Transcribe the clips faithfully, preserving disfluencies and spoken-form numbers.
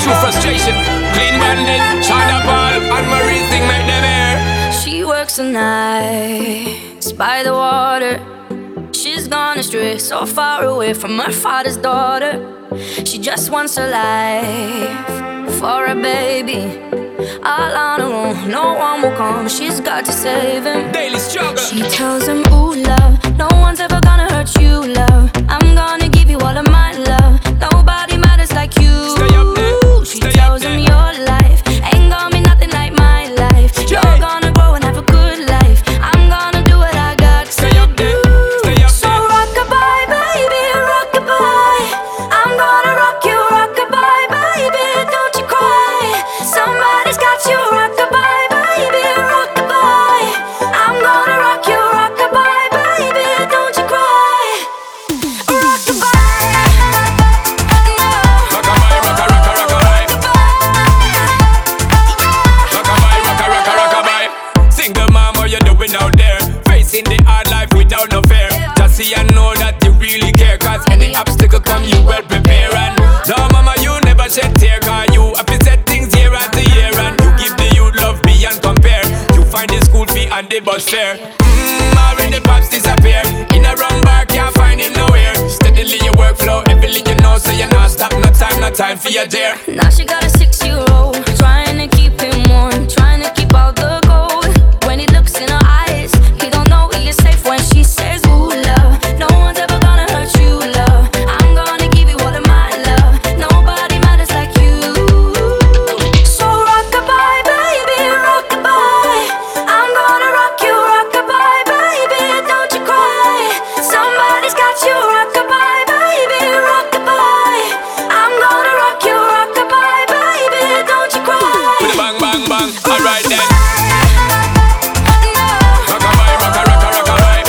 true frustration. Clean bandit, China Paul, and Marie thing make them air. She works the nights by the water. She's gone astray, so far away from her father's daughter. She just wants a life for a baby. All on her own, no one will come. She's got to save him. Daily struggle. She tells him, ooh, love, no one's ever gonna hurt you, love. I'm gonna give you all of my love. Nobody matters like you. Stay up there. She Stay tells up him, there. your life ain't gonna be nothing like my life. You're Yeah. gonna grow and have a good life. I'm gonna do what I got Stay to up there. do. Stay up So there. rock-a-bye, baby, rock-a-bye. I'm gonna rock you, rock-a-bye, baby, don't you cry. Somebody's got you, rock-a-bye, baby, rock-a-bye. I'm gonna rock you, rock-a-bye, baby, don't you cry. Rock-a-bye, no. Rock-a-bye, rocka, rocka, rock-a-bye. Rock-a-bye, rocka, rocka, rock-a-bye. Single mom, what you doing out there? Facing the hard life without no fear. Just see and know that you really care. Cause any obstacle come, you well prepare. And no, mama, you never shed tear. Cause you have to set things year after year. And you give the youth love beyond compare. You find the school fee and the bus fare. Mmm, already the pops disappear. In a wrong bar, can't find it nowhere. Steadily your workflow, everything you know. So you not stop, no time, no time for your dare. Now she got a six-year-old, trying to keep him warm, trying to keep out the cold. When he looks in her eyes, he don't know he is safe when she says, ooh, love, no one's ever gonna hurt you, love. I'm gonna give you all of my love. Nobody matters like you. So rock-a-bye, baby, rock-a-bye. I'm gonna rock you, rock-a-bye, baby, don't you cry. Somebody's got you, rock-a-bye, baby, rock-a-bye. I'm gonna rock you, rock-a-bye, baby, don't you cry. With a bang, bang, bang. Alright then. No. Rock-a-bye, rocka, rocka, rock-a-bye.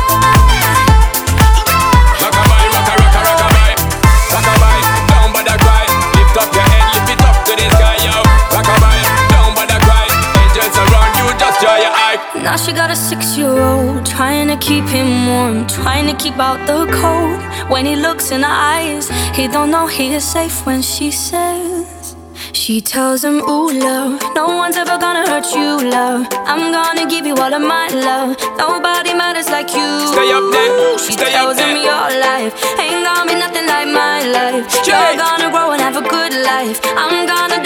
Rock-a-bye, rocka, rocka, rock-a-bye. Rock-a-bye, don't bother cry. Lift up your head, lift it up to the sky, yo. Rock-a-bye, don't bother cry. Angels around you, just dry your eye. Now she got a six-year-old, trying to keep him warm, trying to keep out the cold. When he looks in her eyes, he don't know he is safe when she says. She tells him, ooh, love, no one's ever gonna hurt you, love. I'm gonna give you all of my love. Nobody matters like you. Stay up there, She stay tells up him, there. your life ain't gonna be nothing like my life. Jay. You're gonna grow and have a good life. I'm gonna